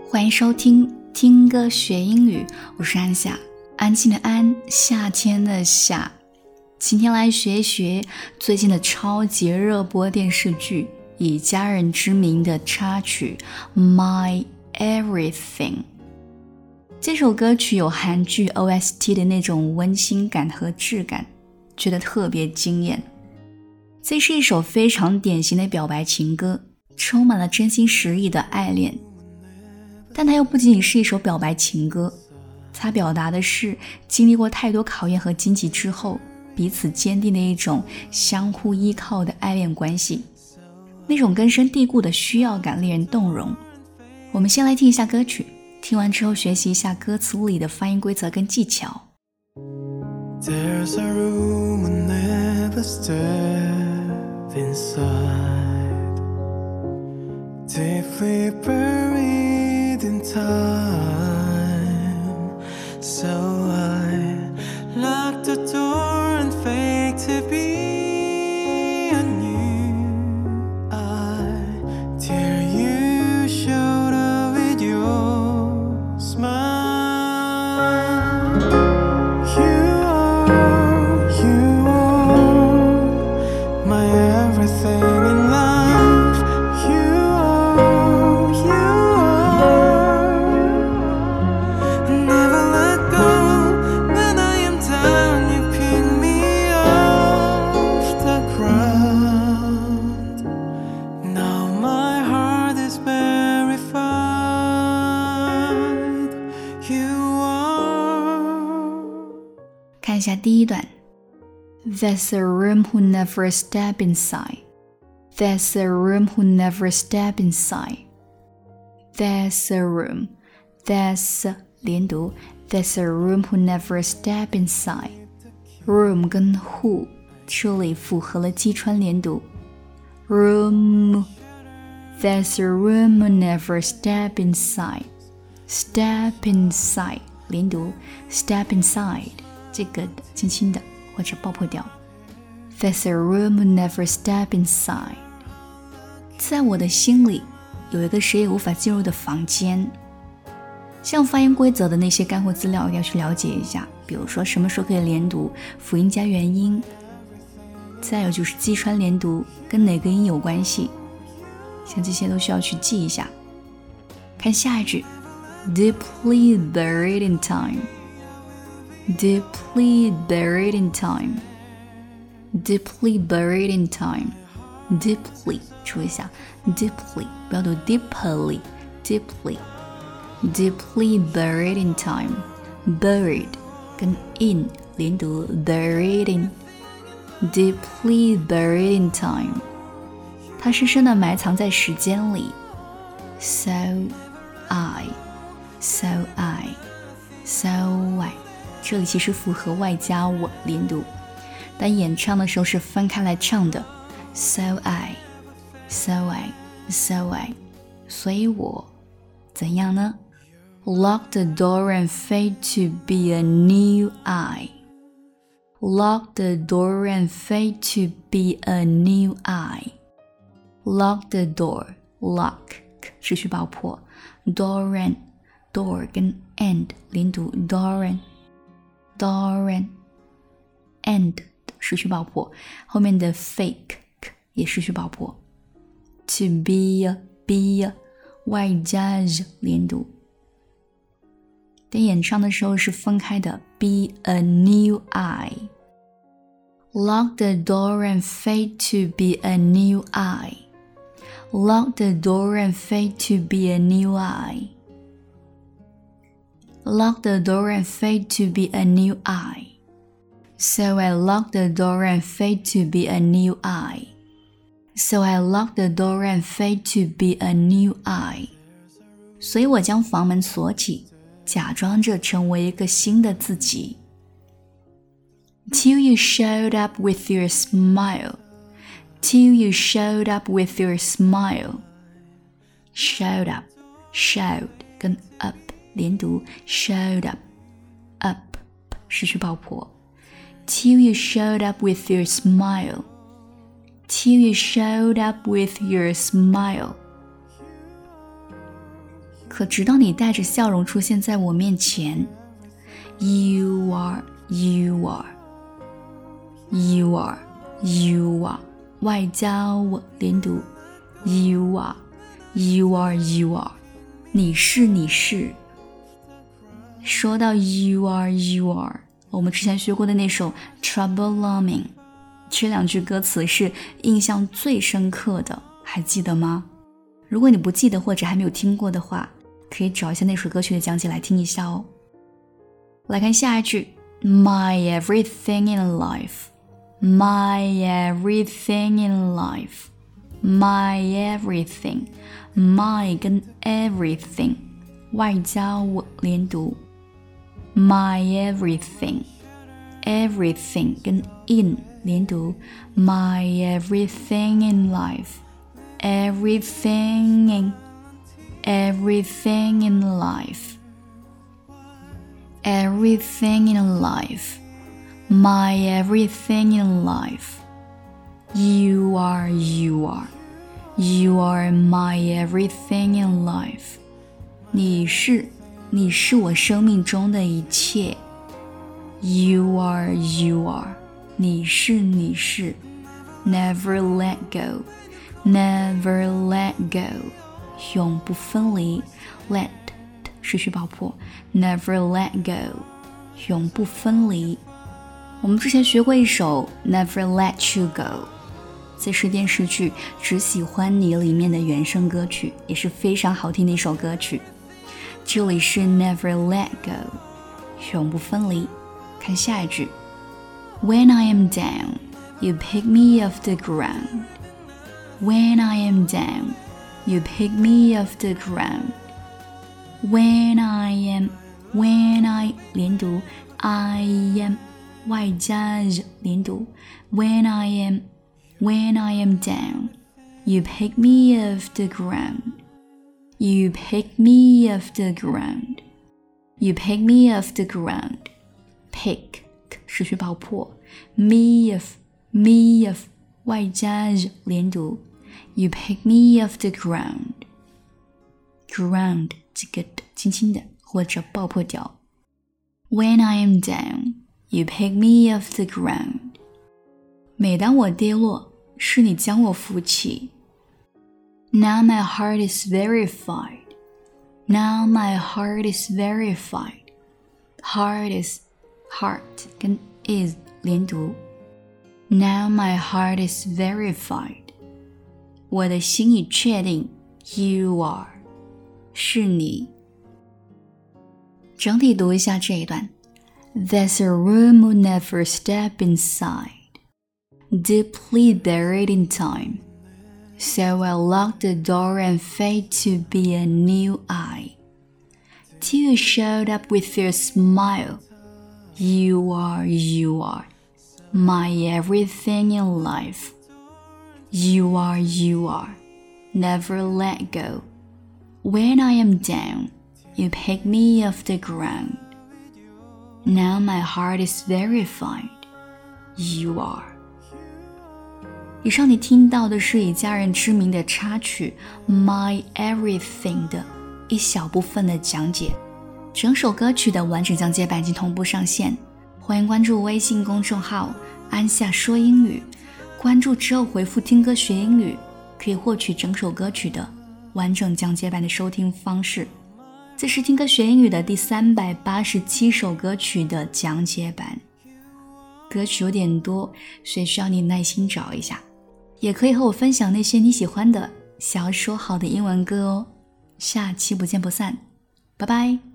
欢迎收听听歌学英语，我是安夏，安静的安，夏天的夏。今天来学一学最近的超级热播电视剧以家人之名的插曲 My Everything。 这首歌曲有韩剧 OST 的那种温馨感和质感，觉得特别惊艳。这是一首非常典型的表白情歌，充满了真心实意的爱恋，但它又不仅仅是一首表白情歌，它表达的是经历过太多考验和荆棘之后，彼此坚定的一种相互依靠的爱恋关系，那种根深蒂固的需要感令人动容。我们先来听一下歌曲，听完之后学习一下歌词里的发音规则跟技巧。 There's a room I never step inside, deeply buried in time. So I locked the door and faked to be a new I. Till you showed up with your smile. You are my everything in life. You are. Never let go. When I am down, you pick me off the ground. Now my heart is verified. You are. 看一下第一段。 There's a room who never step inside. There's a room who never step inside. There's a room. There's 连读 There's a room who never step inside. Room 跟 who 这里符合了击穿连读。Room. There's a room who never step inside. Step inside 连读 Step inside 这个轻轻的或者爆破掉。 There's a room who never step inside. 在我的心里有一个谁也无法进入的房间。像发音规则的那些干货资料要去了解一下，比如说什么时候可以连读，辅音加元音，再有就是击穿连读跟哪个音有关系，像这些都需要去记一下。看下一句 Deeply buried in time. Deeply buried in time. Deeply buried in time. Deeply 注意一下 Deeply 不要读 deeply. Deeply Deeply buried in time. Buried 跟 in 连读 buried in. Deeply buried in time. 它深深地埋藏在时间里。 So I So I So I 这里其实符合外加我连读，但演唱的时候是分开来唱的。 So I So I So I 所以我怎样呢？ Lock the door and fade to be a new I. Lock the door and fade to be a new I. Lock the door. Lock 持续爆破 Door and Door 跟 and 连读 Door and and 失去爆破，后面的 fake 也失去爆破。 To be be 外加连读，但演唱的时候是分开的。 Be a new I. Lock the door and fade to be a new I. Lock the door and fade to be a new I. Lock the door and fade to be a new I. So I lock the door and fade to be a new I. So I lock the door and fade to be a new I. 所以我将房门锁起，假装着成为一个新的自己。 Till you showed up with your smile. Till you showed up with your smile. Showed up, showed 跟 up 连读 showed up, up 失去爆破。 Till you showed up with your smile. Till you showed up with your smile. 可直到你带着笑容出现在我面前。 You are, you are, you are, you are 外加我连读 You are, you are, you are 你是你是。说到 You are, you are 我们之前学过的那首 Trouble Alarming， 这两句歌词是印象最深刻的，还记得吗？如果你不记得或者还没有听过的话，可以找一下那首歌曲的讲解来听一下哦。来看下一句 My everything in life, my everything in life, my everything, my 跟 everything 外加我连读 My everything, everything 跟 in 连读 My everything in life, everything in, everything in life, everything in life, my everything in life. You are, you are, you are my everything in life. 你是我生命中的一切。 You are, you are, 你是 Never let go, never let go, 永不分离。 Let 失去爆破 Never let go, 永不分离。我们之前学过一首 Never let you go， 这是电视剧《只喜欢你》里面的原声歌曲，也是非常好听的一首歌曲。这里是 Never let go， 永不分离。看下一句 When I am down, you pick me off the ground. When I am down, you pick me off the ground. When I 连读 I am 外加连读 When I am down, you pick me off the ground. You pick me off the ground. You pick me off the ground. Pick 失去爆破 me off 外加连读 You pick me off the ground. Ground 这个轻轻的或者爆破掉。 When I am down, you pick me off the ground. 每当我跌落，是你将我扶起。 Now my heart is verified. Now my heart is verified. Heart is heart 跟 is 连读 Now my heart is verified. 我的心已确定 You are 是你。整体读一下这一段 There's a room we'll never step inside, deeply buried in time. So I lock the door and fade to be a new I. Till you showed up with your smile. You are, my everything in life. You are, never let go. When I am down, you pick me off the ground. Now my heart is verified. You are. 以上你听到的是以家人之名的插曲 My Everything 的一小部分的讲解，整首歌曲的完整讲解版已经同步上线，欢迎关注微信公众号安夏说英语，关注之后回复听歌学英语，可以获取整首歌曲的完整讲解版的收听方式。这是听歌学英语的第387首歌曲的讲解版，歌曲有点多，所以需要你耐心找一下，也可以和我分享那些你喜欢的想要说好的英文歌哦。下期不见不散，拜拜。